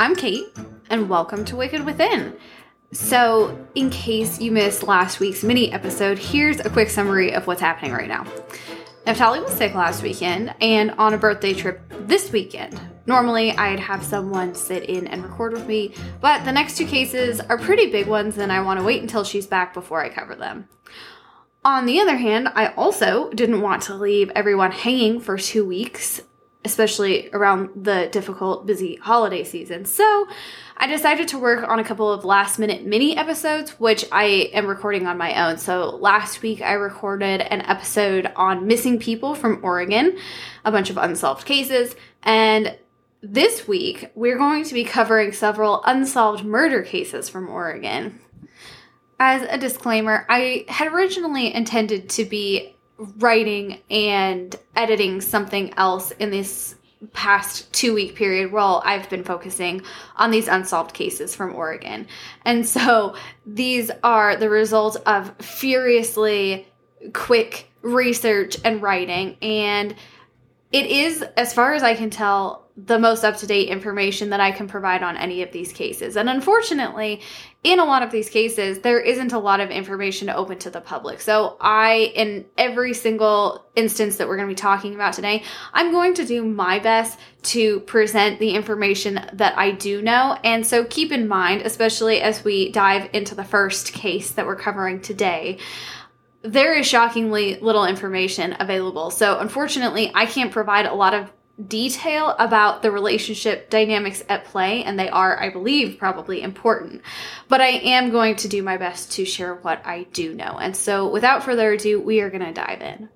I'm Kate, and welcome to Wicked Within. So, in case you missed last week's mini episode, here's a quick summary of what's happening right now. Naftali was sick last weekend and on a birthday trip this weekend. Normally, I'd have someone sit in and record with me, but the next two cases are pretty big ones and I want to wait until she's back before I cover them. On the other hand, I also didn't want to leave everyone hanging for 2 weeks, especially around the difficult, busy holiday season. So I decided to work on a couple of last-minute mini episodes, which I am recording on my own. So last week I recorded an episode on missing people from Oregon, a bunch of unsolved cases, and this week we're going to be covering several unsolved murder cases from Oregon. As a disclaimer, I had originally intended to be writing and editing something else in this past 2-week period while I've been focusing on these unsolved cases from Oregon. And so these are the result of furiously quick research and writing, and it is, as far as I can tell, the most up-to-date information that I can provide on any of these cases. And unfortunately, in a lot of these cases, there isn't a lot of information open to the public. So in every single instance that we're going to be talking about today, I'm going to do my best to present the information that I do know. And so keep in mind, especially as we dive into the first case that we're covering today, there is shockingly little information available. So unfortunately, I can't provide a lot of detail about the relationship dynamics at play, and they are, I believe, probably important. But I am going to do my best to share what I do know. And so without further ado, we are going to dive in.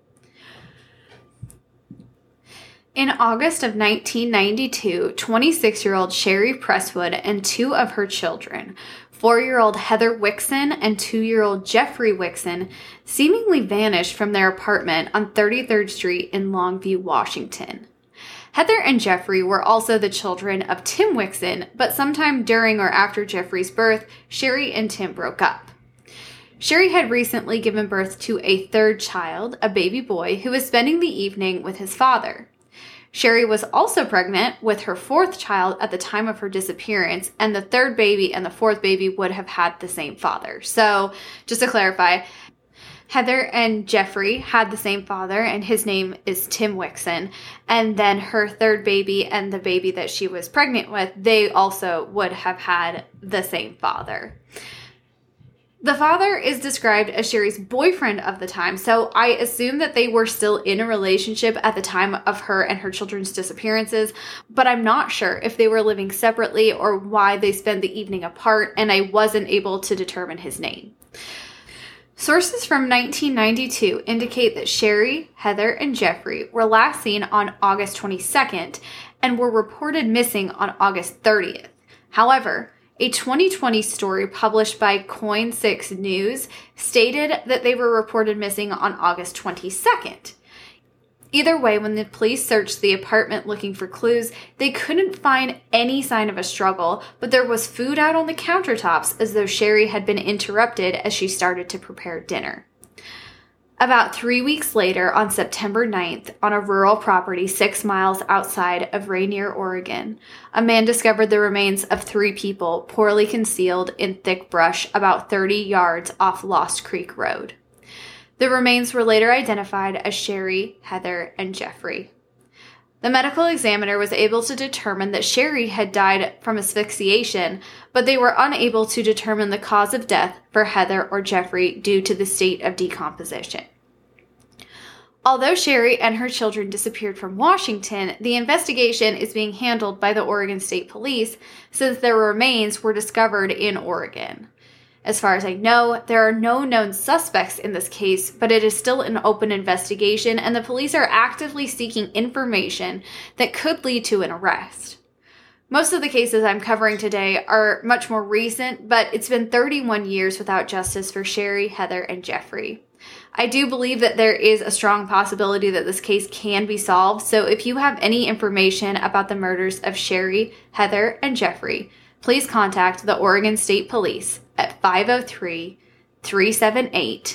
In August of 1992, 26-year-old Sherry Presswood and two of her children, 4-year-old Heather Wixson and 2-year-old Jeffrey Wixson, seemingly vanished from their apartment on 33rd Street in Longview, Washington. Heather and Jeffrey were also the children of Tim Wixson, but sometime during or after Jeffrey's birth, Sherry and Tim broke up. Sherry had recently given birth to a third child, a baby boy, who was spending the evening with his father. Sherry was also pregnant with her fourth child at the time of her disappearance, and the third baby and the fourth baby would have had the same father. So, just to clarify, Heather and Jeffrey had the same father, and his name is Tim Wixson. And then her third baby and the baby that she was pregnant with, they also would have had the same father. The father is described as Sherry's boyfriend of the time, so I assume that they were still in a relationship at the time of her and her children's disappearances, but I'm not sure if they were living separately or why they spent the evening apart, and I wasn't able to determine his name. Sources from 1992 indicate that Sherry, Heather, and Jeffrey were last seen on August 22nd and were reported missing on August 30th. However, a 2020 story published by Coin 6 News stated that they were reported missing on August 22nd. Either way, when the police searched the apartment looking for clues, they couldn't find any sign of a struggle, but there was food out on the countertops as though Sherry had been interrupted as she started to prepare dinner. About 3 weeks later, on September 9th, on a rural property 6 miles outside of Rainier, Oregon, a man discovered the remains of 3 people poorly concealed in thick brush about 30 yards off Lost Creek Road. The remains were later identified as Sherry, Heather, and Jeffrey. The medical examiner was able to determine that Sherry had died from asphyxiation, but they were unable to determine the cause of death for Heather or Jeffrey due to the state of decomposition. Although Sherry and her children disappeared from Washington, the investigation is being handled by the Oregon State Police since their remains were discovered in Oregon. As far as I know, there are no known suspects in this case, but it is still an open investigation, and the police are actively seeking information that could lead to an arrest. Most of the cases I'm covering today are much more recent, but it's been 31 years without justice for Sherry, Heather, and Jeffrey. I do believe that there is a strong possibility that this case can be solved, so if you have any information about the murders of Sherry, Heather, and Jeffrey, please contact the Oregon State Police at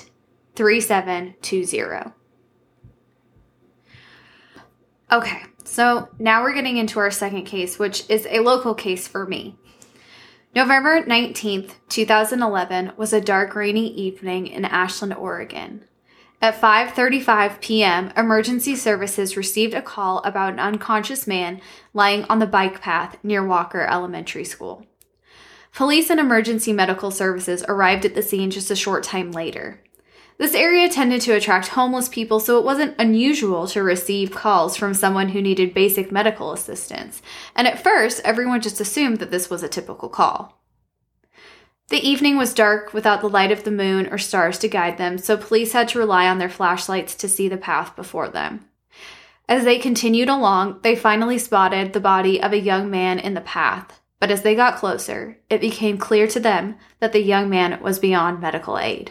503-378-3720. Okay, So now we're getting into our second case, which is a local case for me. November 19th, 2011 was a dark, rainy evening in Ashland, Oregon. At 5:35 p.m., emergency services received a call about an unconscious man lying on the bike path near Walker Elementary School. Police and emergency medical services arrived at the scene just a short time later. This area tended to attract homeless people, so it wasn't unusual to receive calls from someone who needed basic medical assistance, and at first, everyone just assumed that this was a typical call. The evening was dark without the light of the moon or stars to guide them, so police had to rely on their flashlights to see the path before them. As they continued along, they finally spotted the body of a young man in the path, but as they got closer, it became clear to them that the young man was beyond medical aid.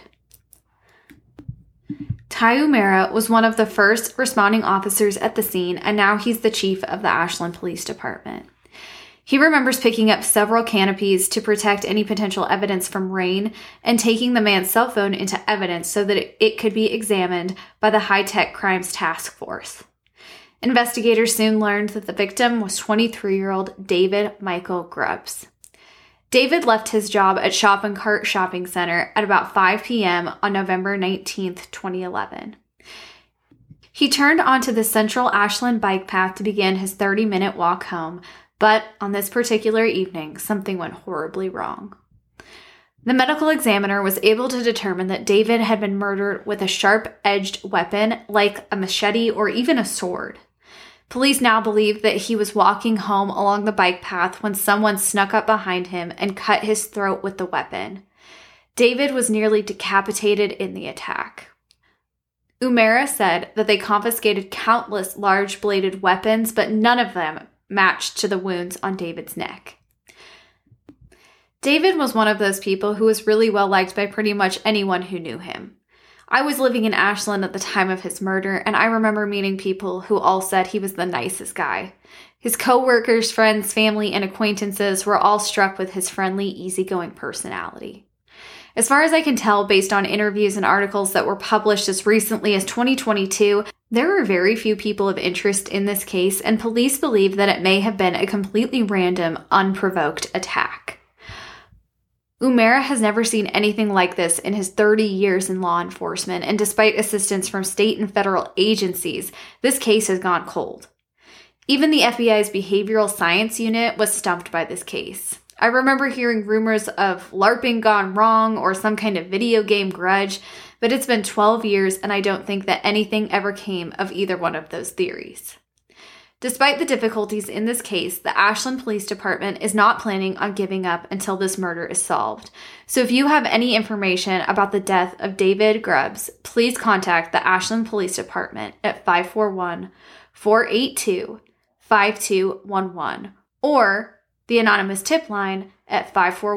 Ty O'Meara was one of the first responding officers at the scene, and now he's the chief of the Ashland Police Department. He remembers picking up several canopies to protect any potential evidence from rain and taking the man's cell phone into evidence so that it could be examined by the High-Tech Crimes Task Force. Investigators soon learned that the victim was 23-year-old David Michael Grubbs. David left his job at Shop and Cart Shopping Center at about 5 p.m. on November 19, 2011. He turned onto the central Ashland bike path to begin his 30-minute walk home, but on this particular evening, something went horribly wrong. The medical examiner was able to determine that David had been murdered with a sharp-edged weapon like a machete or even a sword. Police now believe that he was walking home along the bike path when someone snuck up behind him and cut his throat with the weapon. David was nearly decapitated in the attack. O'Meara said that they confiscated countless large-bladed weapons, but none of them matched to the wounds on David's neck. David was one of those people who was really well liked by pretty much anyone who knew him. I was living in Ashland at the time of his murder, and I remember meeting people who all said he was the nicest guy. His co-workers, friends, family, and acquaintances were all struck with his friendly, easygoing personality. As far as I can tell, based on interviews and articles that were published as recently as 2022, there were very few people of interest in this case, and police believe that it may have been a completely random, unprovoked attack. O'Meara has never seen anything like this in his 30 years in law enforcement, and despite assistance from state and federal agencies, this case has gone cold. Even the FBI's Behavioral Science Unit was stumped by this case. I remember hearing rumors of LARPing gone wrong or some kind of video game grudge, but it's been 12 years and I don't think that anything ever came of either one of those theories. Despite the difficulties in this case, the Ashland Police Department is not planning on giving up until this murder is solved. So if you have any information about the death of David Grubbs, please contact the Ashland Police Department at 541-482-5211 or the anonymous tip line at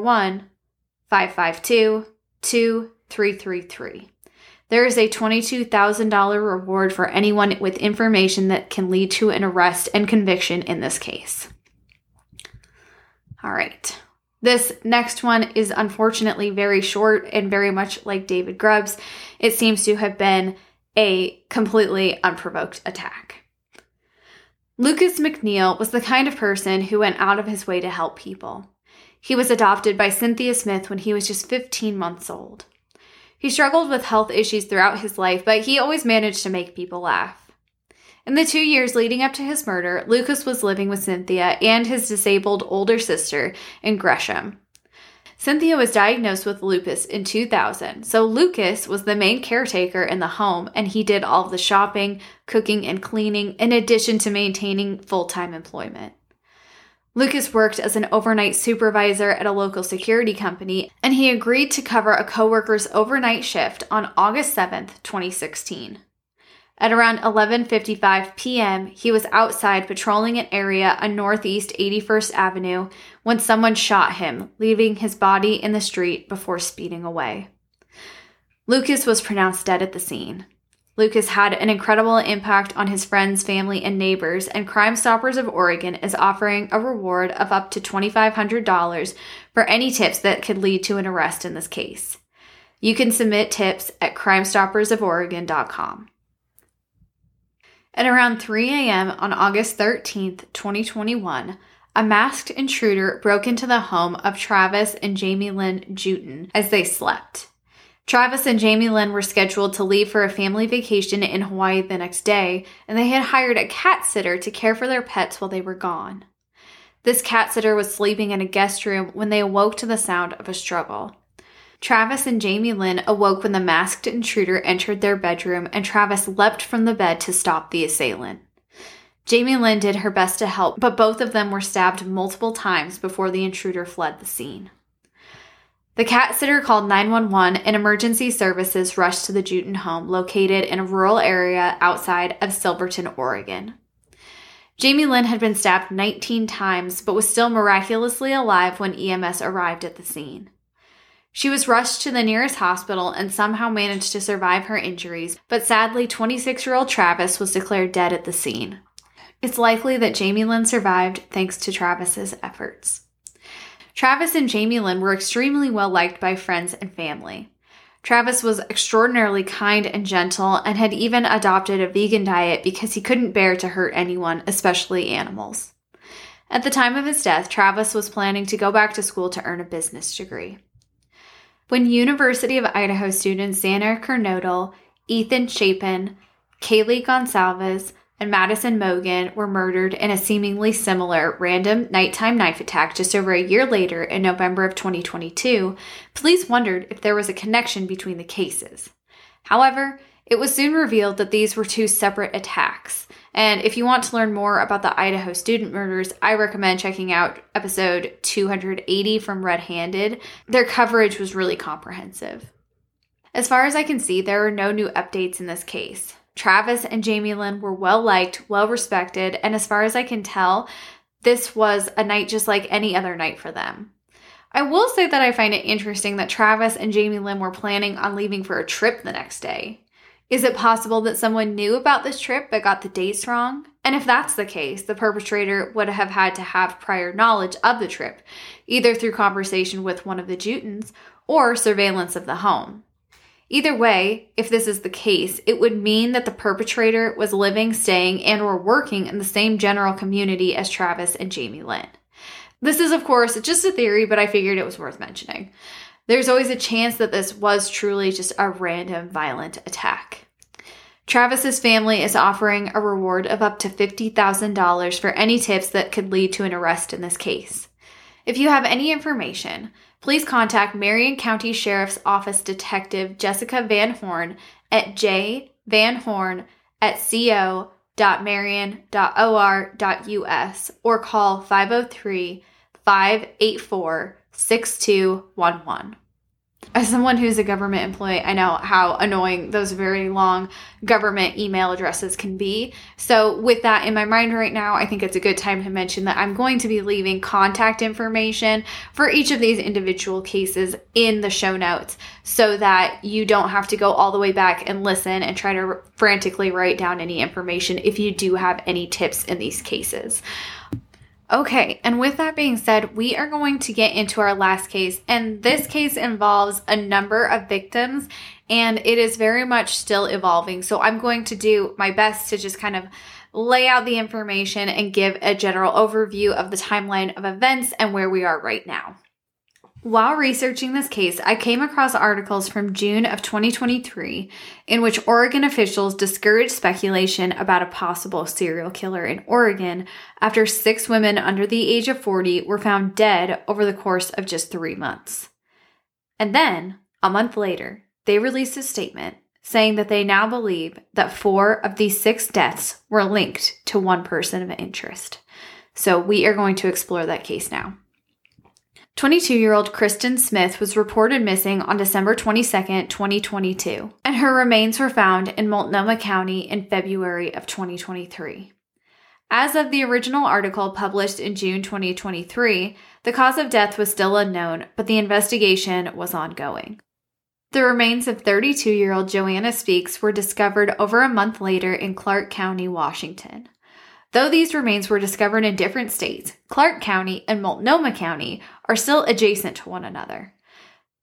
541-552-2333. There is a $22,000 reward for anyone with information that can lead to an arrest and conviction in this case. All right. This next one is unfortunately very short and very much like David Grubbs. It seems to have been a completely unprovoked attack. Lucas McNeil was the kind of person who went out of his way to help people. He was adopted by Cynthia Smith when he was just 15 months old. He struggled with health issues throughout his life, but he always managed to make people laugh. In the 2 years leading up to his murder, Lucas was living with Cynthia and his disabled older sister in Gresham. Cynthia was diagnosed with lupus in 2000, so Lucas was the main caretaker in the home, and he did all of the shopping, cooking, and cleaning, in addition to maintaining full-time employment. Lucas worked as an overnight supervisor at a local security company, and he agreed to cover a coworker's overnight shift on August 7th, 2016. At around 11:55 p.m., he was outside patrolling an area on Northeast 81st Avenue when someone shot him, leaving his body in the street before speeding away. Lucas was pronounced dead at the scene. Lucas had an incredible impact on his friends, family, and neighbors, and Crime Stoppers of Oregon is offering a reward of up to $2,500 for any tips that could lead to an arrest in this case. You can submit tips at crimestoppersoforegon.com. At around 3 a.m. on August 13th, 2021, a masked intruder broke into the home of Travis and Jamie Lynn Juton as they slept. Travis and Jamie Lynn were scheduled to leave for a family vacation in Hawaii the next day, and they had hired a cat sitter to care for their pets while they were gone. This cat sitter was sleeping in a guest room when they awoke to the sound of a struggle. Travis and Jamie Lynn awoke when the masked intruder entered their bedroom, and Travis leapt from the bed to stop the assailant. Jamie Lynn did her best to help, but both of them were stabbed multiple times before the intruder fled the scene. The cat sitter called 911 and emergency services rushed to the Juton home located in a rural area outside of Silverton, Oregon. Jamie Lynn had been stabbed 19 times but was still miraculously alive when EMS arrived at the scene. She was rushed to the nearest hospital and somehow managed to survive her injuries, but sadly 26-year-old Travis was declared dead at the scene. It's likely that Jamie Lynn survived thanks to Travis's efforts. Travis and Jamie Lynn were extremely well liked by friends and family. Travis was extraordinarily kind and gentle and had even adopted a vegan diet because he couldn't bear to hurt anyone, especially animals. At the time of his death, Travis was planning to go back to school to earn a business degree. When University of Idaho students Xana Kernodle, Ethan Chapin, Kaylee Gonsalves, and Madison Mogan were murdered in a seemingly similar random nighttime knife attack just over a year later in November of 2022, police wondered if there was a connection between the cases. However, it was soon revealed that these were two separate attacks. And if you want to learn more about the Idaho student murders, I recommend checking out episode 280 from Red Handed. Their coverage was really comprehensive. As far as I can see, there are no new updates in this case. Travis and Jamie Lynn were well-liked, well-respected, and as far as I can tell, this was a night just like any other night for them. I will say that I find it interesting that Travis and Jamie Lynn were planning on leaving for a trip the next day. Is it possible that someone knew about this trip but got the dates wrong? And if that's the case, the perpetrator would have had to have prior knowledge of the trip, either through conversation with one of the Jutons or surveillance of the home. Either way, if this is the case, it would mean that the perpetrator was living, staying, and or working in the same general community as Travis and Jamie Lynn. This is, of course, just a theory, but I figured it was worth mentioning. There's always a chance that this was truly just a random violent attack. Travis's family is offering a reward of up to $50,000 for any tips that could lead to an arrest in this case. If you have any information, please contact Marion County Sheriff's Office Detective Jessica Van Horn at jvanhorn@co.marion.or.us or call 503-584-6211. As someone who's a government employee, I know how annoying those very long government email addresses can be. So with that in my mind right now, I think it's a good time to mention that I'm going to be leaving contact information for each of these individual cases in the show notes so that you don't have to go all the way back and listen and try to frantically write down any information if you do have any tips in these cases. Okay, and with that being said, we are going to get into our last case, and this case involves a number of victims, and it is very much still evolving, so I'm going to do my best to just kind of lay out the information and give a general overview of the timeline of events and where we are right now. While researching this case, I came across articles from June of 2023 in which Oregon officials discouraged speculation about a possible serial killer in Oregon after 6 women under the age of 40 were found dead over the course of just 3 months. And then, a month later, they released a statement saying that they now believe that 4 of these 6 deaths were linked to one person of interest. So we are going to explore that case now. 22-year-old Kristen Smith was reported missing on December 22, 2022, and her remains were found in Multnomah County in February of 2023. As of the original article published in June 2023, the cause of death was still unknown, but the investigation was ongoing. The remains of 32-year-old Joanna Speaks were discovered over a month later in Clark County, Washington. Though these remains were discovered in different states, Clark County and Multnomah County are still adjacent to one another.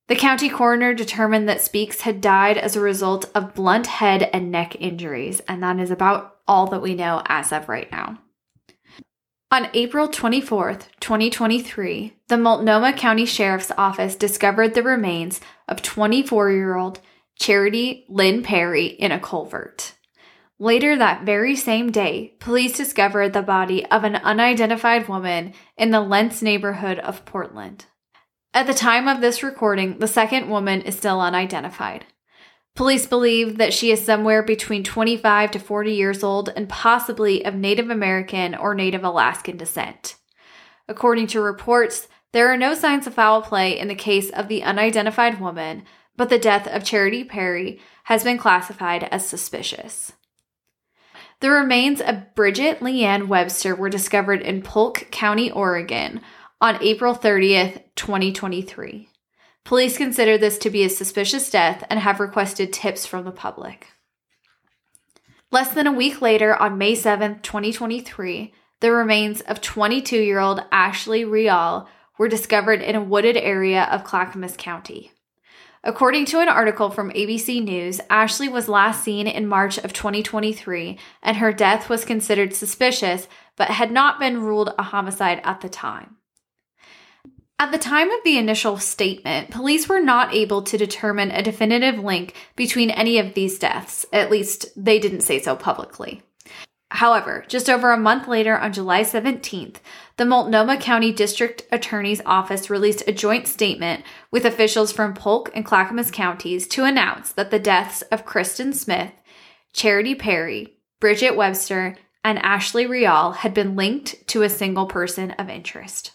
The county coroner determined that Speaks had died as a result of blunt head and neck injuries, and that is about all that we know as of right now. On April 24th, 2023, the Multnomah County Sheriff's Office discovered the remains of 24-year-old Charity Lynn Perry in a culvert. Later that very same day, police discovered the body of an unidentified woman in the Lentz neighborhood of Portland. At the time of this recording, the second woman is still unidentified. Police believe that she is somewhere between 25 to 40 years old and possibly of Native American or Native Alaskan descent. According to reports, there are no signs of foul play in the case of the unidentified woman, but the death of Charity Perry has been classified as suspicious. The remains of Bridget Leanne Webster were discovered in Polk County, Oregon, on April 30th, 2023. Police consider this to be a suspicious death and have requested tips from the public. Less than a week later, on May 7th, 2023, the remains of 22-year-old Ashley Real were discovered in a wooded area of Clackamas County. According to an article from ABC News, Ashley was last seen in March of 2023, and her death was considered suspicious but had not been ruled a homicide at the time. At the time of the initial statement, police were not able to determine a definitive link between any of these deaths. At least, they didn't say so publicly. However, just over a month later, on July 17th, the Multnomah County District Attorney's Office released a joint statement with officials from Polk and Clackamas counties to announce that the deaths of Kristen Smith, Charity Perry, Bridget Webster, and Ashley Real had been linked to a single person of interest.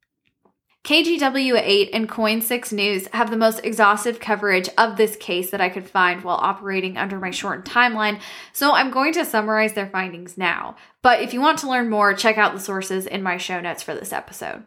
KGW8 and Coin6 News have the most exhaustive coverage of this case that I could find while operating under my shortened timeline, so I'm going to summarize their findings now. But if you want to learn more, check out the sources in my show notes for this episode.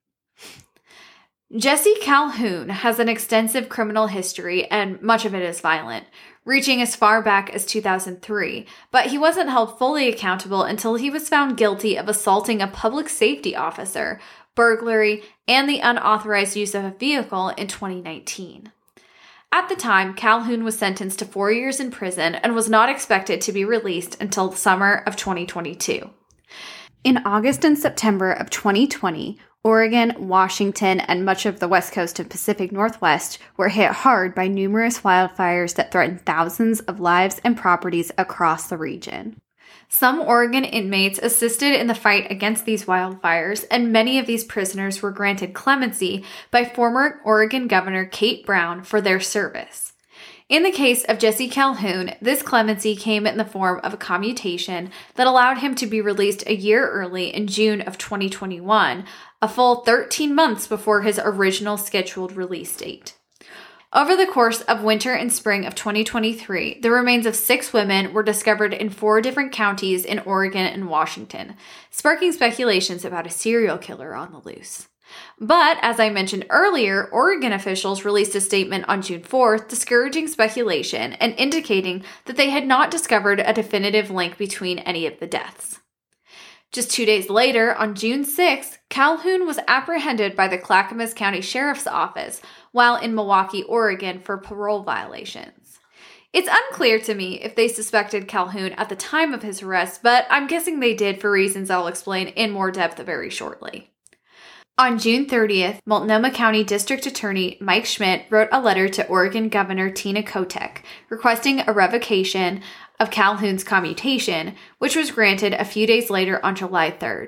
Jesse Calhoun has an extensive criminal history, and much of it is violent, reaching as far back as 2003, but he wasn't held fully accountable until he was found guilty of assaulting a public safety officer, burglary, and the unauthorized use of a vehicle in 2019. At the time, Calhoun was sentenced to 4 years in prison and was not expected to be released until the summer of 2022. In August and September of 2020, Oregon, Washington, and much of the West Coast and Pacific Northwest were hit hard by numerous wildfires that threatened thousands of lives and properties across the region. Some Oregon inmates assisted in the fight against these wildfires, and many of these prisoners were granted clemency by former Oregon Governor Kate Brown for their service. In the case of Jesse Calhoun, this clemency came in the form of a commutation that allowed him to be released a year early in June of 2021, a full 13 months before his original scheduled release date. Over the course of winter and spring of 2023, the remains of 6 women were discovered in 4 different counties in Oregon and Washington, sparking speculations about a serial killer on the loose. But, as I mentioned earlier, Oregon officials released a statement on June 4th discouraging speculation and indicating that they had not discovered a definitive link between any of the deaths. Just 2 days later, on June 6th, Calhoun was apprehended by the Clackamas County Sheriff's Office while in Milwaukee, Oregon for parole violations. It's unclear to me if they suspected Calhoun at the time of his arrest, but I'm guessing they did for reasons I'll explain in more depth very shortly. On June 30th, Multnomah County District Attorney Mike Schmidt wrote a letter to Oregon Governor Tina Kotek requesting a revocation of Calhoun's commutation, which was granted a few days later on July 3rd.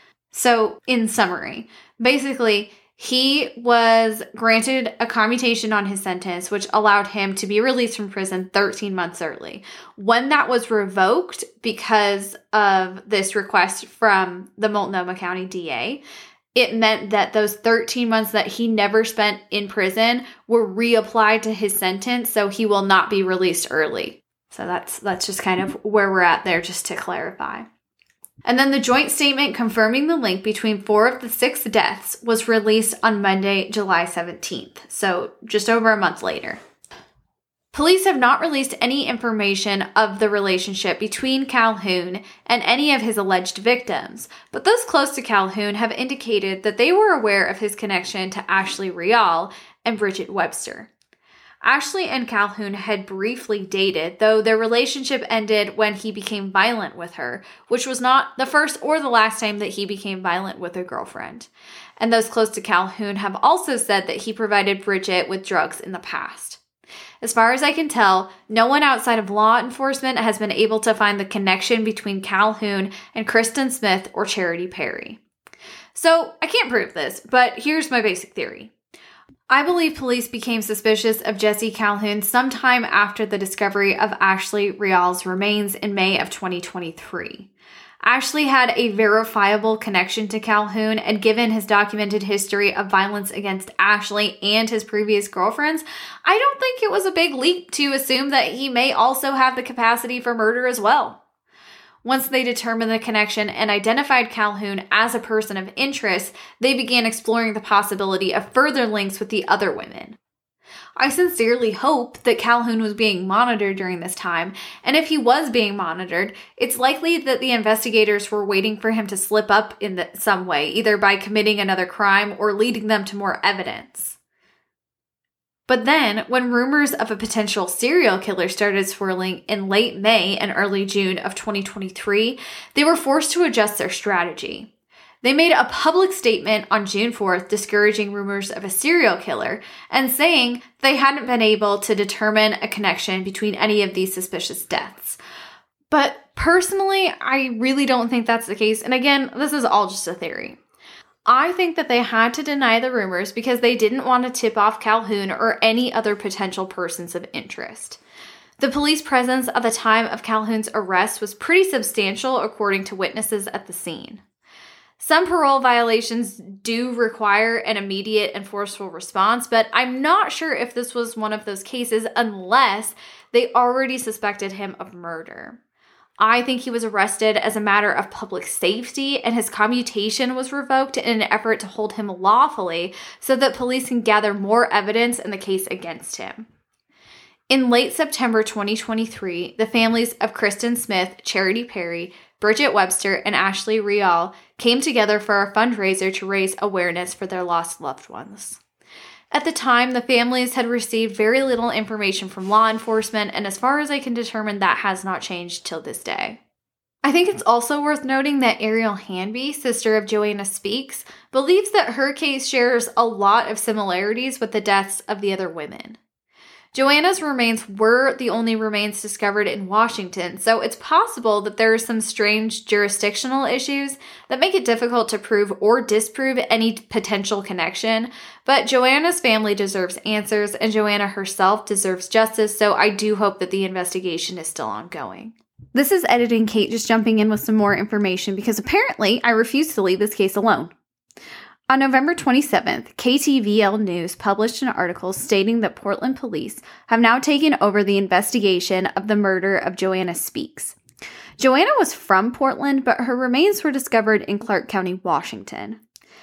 So, in summary, basically, he was granted a commutation on his sentence, which allowed him to be released from prison 13 months early. When that was revoked because of this request from the Multnomah County DA, it meant that those 13 months that he never spent in prison were reapplied to his sentence, so he will not be released early. So that's just kind of where we're at there, just to clarify. And then the joint statement confirming the link between 4 of the 6 deaths was released on Monday, July 17th, so just over a month later. Police have not released any information of the relationship between Calhoun and any of his alleged victims, but those close to Calhoun have indicated that they were aware of his connection to Ashley Real and Bridget Webster. Ashley and Calhoun had briefly dated, though their relationship ended when he became violent with her, which was not the first or the last time that he became violent with a girlfriend. And those close to Calhoun have also said that he provided Bridget with drugs in the past. As far as I can tell, no one outside of law enforcement has been able to find the connection between Calhoun and Kristen Smith or Charity Perry. So, I can't prove this, but here's my basic theory. I believe police became suspicious of Jesse Calhoun sometime after the discovery of Ashley Real's remains in May of 2023. Ashley had a verifiable connection to Calhoun, and given his documented history of violence against Ashley and his previous girlfriends, I don't think it was a big leap to assume that he may also have the capacity for murder as well. Once they determined the connection and identified Calhoun as a person of interest, they began exploring the possibility of further links with the other women. I sincerely hope that Calhoun was being monitored during this time, and if he was being monitored, it's likely that the investigators were waiting for him to slip up in some way, either by committing another crime or leading them to more evidence. But then, when rumors of a potential serial killer started swirling in late May and early June of 2023, they were forced to adjust their strategy. They made a public statement on June 4th discouraging rumors of a serial killer and saying they hadn't been able to determine a connection between any of these suspicious deaths. But personally, I really don't think that's the case. And again, this is all just a theory. I think that they had to deny the rumors because they didn't want to tip off Calhoun or any other potential persons of interest. The police presence at the time of Calhoun's arrest was pretty substantial, according to witnesses at the scene. Some parole violations do require an immediate and forceful response, but I'm not sure if this was one of those cases unless they already suspected him of murder. I think he was arrested as a matter of public safety, and his commutation was revoked in an effort to hold him lawfully so that police can gather more evidence in the case against him. In late September 2023, the families of Kristen Smith, Charity Perry, Bridget Webster, and Ashley Real came together for a fundraiser to raise awareness for their lost loved ones. At the time, the families had received very little information from law enforcement, and as far as I can determine, that has not changed till this day. I think it's also worth noting that Ariel Hanby, sister of Joanna Speaks, believes that her case shares a lot of similarities with the deaths of the other women. Joanna's remains were the only remains discovered in Washington, so it's possible that there are some strange jurisdictional issues that make it difficult to prove or disprove any potential connection, but Joanna's family deserves answers, and Joanna herself deserves justice, so I do hope that the investigation is still ongoing. This is Editing Kate just jumping in with some more information because apparently I refuse to leave this case alone. On November 27th, KTVL News published an article stating that Portland police have now taken over the investigation of the murder of Joanna Speaks. Joanna was from Portland, but her remains were discovered in Clark County, Washington.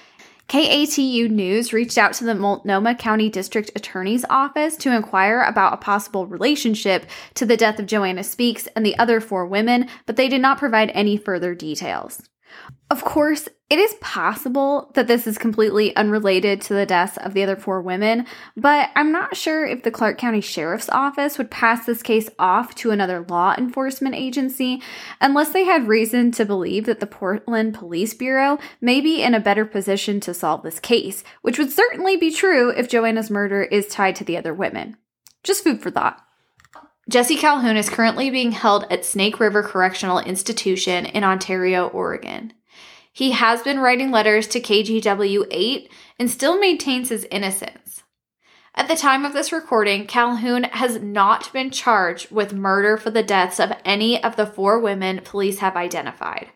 KATU News reached out to the Multnomah County District Attorney's Office to inquire about a possible relationship to the death of Joanna Speaks and the other 4 women, but they did not provide any further details. Of course, it is possible that this is completely unrelated to the deaths of the other 4 women, but I'm not sure if the Clark County Sheriff's Office would pass this case off to another law enforcement agency unless they had reason to believe that the Portland Police Bureau may be in a better position to solve this case, which would certainly be true if Joanna's murder is tied to the other women. Just food for thought. Jesse Calhoun is currently being held at Snake River Correctional Institution in Ontario, Oregon. He has been writing letters to KGW 8 and still maintains his innocence. At the time of this recording, Calhoun has not been charged with murder for the deaths of any of the 4 women police have identified.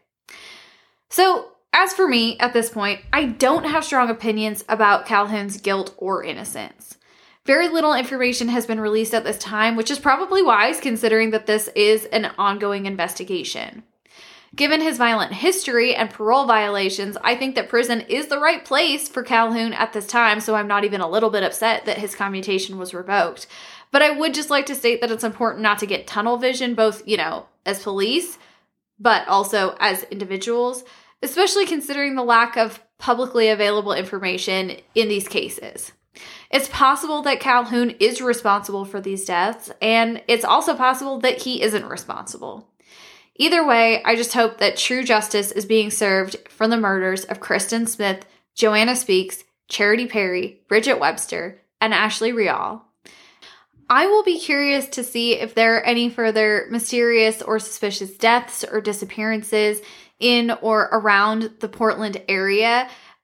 So, as for me, at this point, I don't have strong opinions about Calhoun's guilt or innocence. Very little information has been released at this time, which is probably wise considering that this is an ongoing investigation. Given his violent history and parole violations, I think that prison is the right place for Calhoun at this time, so I'm not even a little bit upset that his commutation was revoked. But I would just like to state that it's important not to get tunnel vision, both, as police, but also as individuals, especially considering the lack of publicly available information in these cases. It's possible that Calhoun is responsible for these deaths, and it's also possible that he isn't responsible. Either way, I just hope that true justice is being served for the murders of Kristen Smith, Joanna Speaks, Charity Perry, Bridget Webster, and Ashley Rial. I will be curious to see if there are any further mysterious or suspicious deaths or disappearances in or around the Portland area,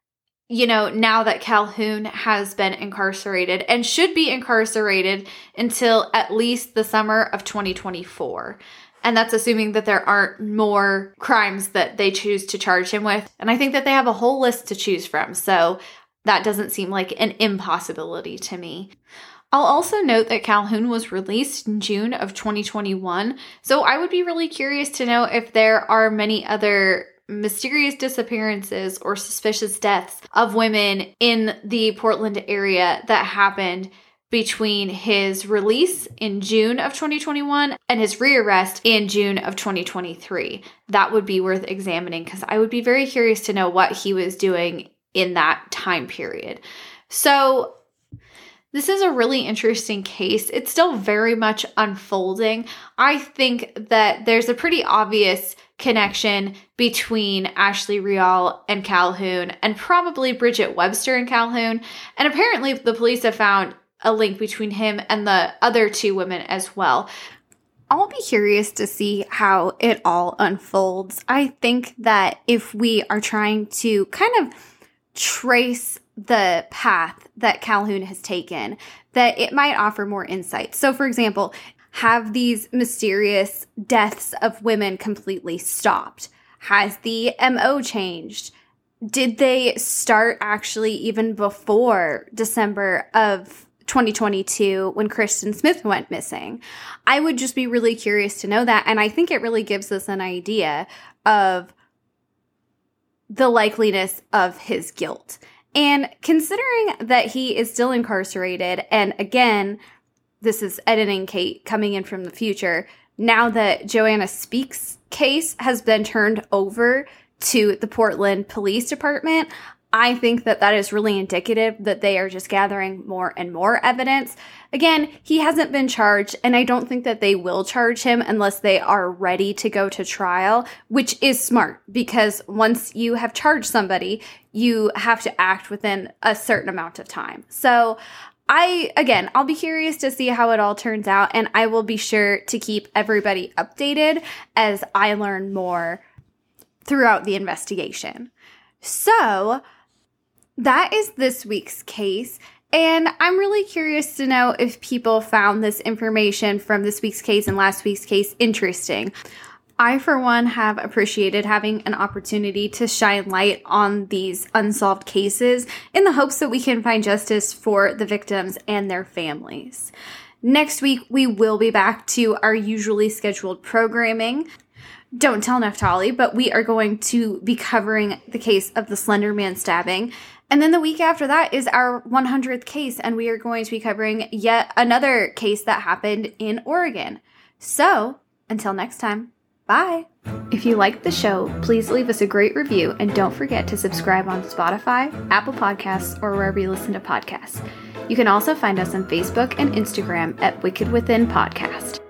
now that Calhoun has been incarcerated and should be incarcerated until at least the summer of 2024. And that's assuming that there aren't more crimes that they choose to charge him with. And I think that they have a whole list to choose from. So that doesn't seem like an impossibility to me. I'll also note that Calhoun was released in June of 2021, so I would be really curious to know if there are many other mysterious disappearances or suspicious deaths of women in the Portland area that happened between his release in June of 2021 and his rearrest in June of 2023. That would be worth examining because I would be very curious to know what he was doing in that time period. So this is a really interesting case. It's still very much unfolding. I think that there's a pretty obvious connection between Ashley Rial and Calhoun and probably Bridget Webster and Calhoun. And apparently the police have found a link between him and the other two women as well. I'll be curious to see how it all unfolds. I think that if we are trying to kind of trace the path that Calhoun has taken, that it might offer more insight. So, for example, have these mysterious deaths of women completely stopped? Has the MO changed? Did they start actually even before December of 2022 when Kristen Smith went missing? I would just be really curious to know that. And I think it really gives us an idea of the likeliness of his guilt. And considering that he is still incarcerated, and again, this is editing Kate coming in from the future, now that Joanna Speaks' case has been turned over to the Portland Police Department, I think that that is really indicative that they are just gathering more and more evidence. Again, he hasn't been charged, and I don't think that they will charge him unless they are ready to go to trial, which is smart because once you have charged somebody, you have to act within a certain amount of time. So I'll be curious to see how it all turns out, and I will be sure to keep everybody updated as I learn more throughout the investigation. So that is this week's case, and I'm really curious to know if people found this information from this week's case and last week's case interesting. I, for one, have appreciated having an opportunity to shine light on these unsolved cases in the hopes that we can find justice for the victims and their families. Next week, we will be back to our usually scheduled programming. Don't tell Naftali, but we are going to be covering the case of the Slender Man stabbing. And then the week after that is our 100th case, and we are going to be covering yet another case that happened in Oregon. So, until next time, bye! If you liked the show, please leave us a great review, and don't forget to subscribe on Spotify, Apple Podcasts, or wherever you listen to podcasts. You can also find us on Facebook and Instagram at Wicked Within Podcast.